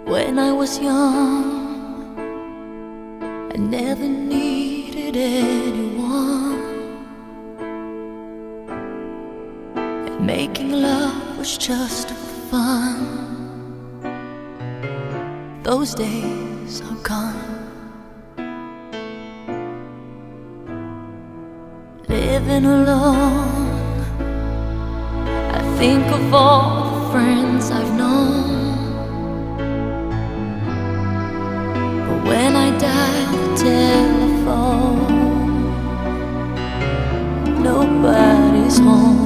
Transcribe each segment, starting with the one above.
When I was young, I never needed anyone, and making love was just for fun. Those days are gone. Living alone, I think of all the friends I've known. But when I dial the telephone, nobody's home.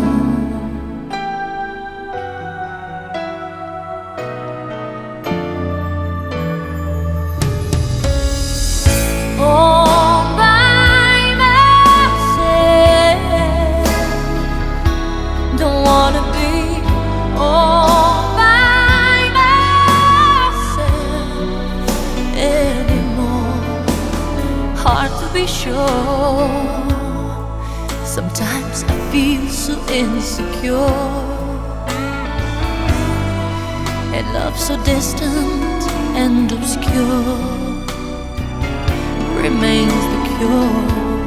All by myself, don't wanna be all by myself anymore. Hard to be sure. Sometimes I feel so insecure, and love so distant and obscure remains the cure.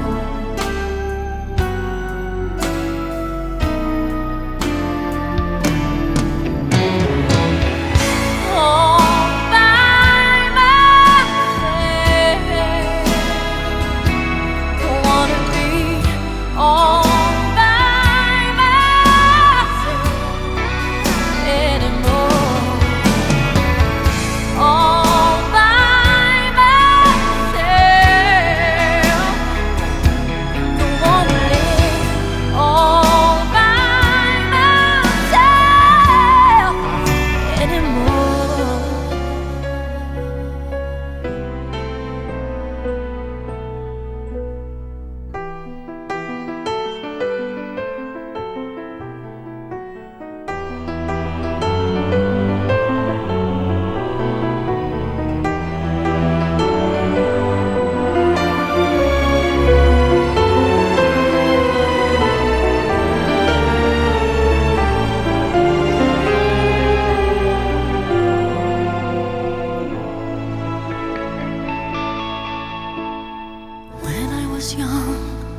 Young,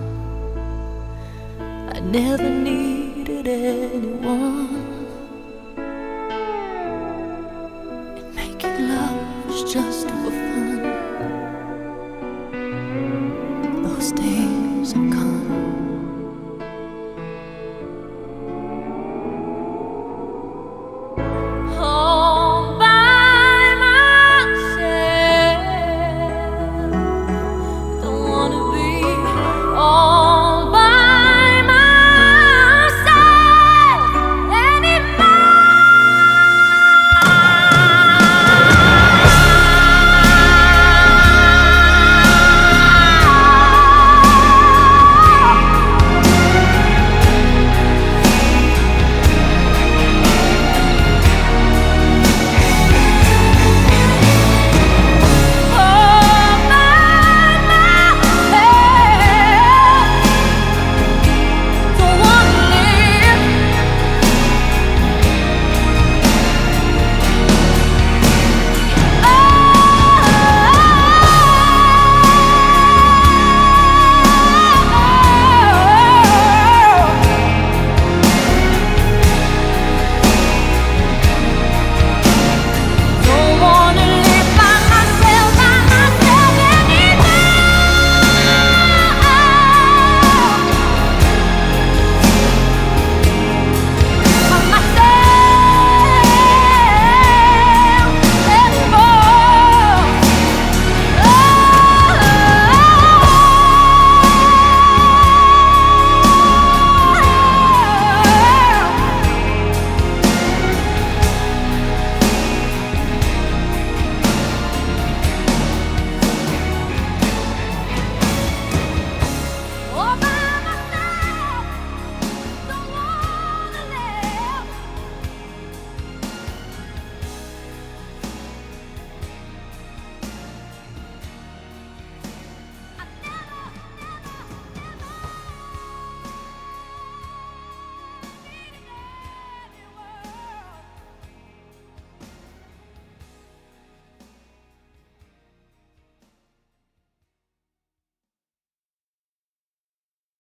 I never needed anyone, and making love was just for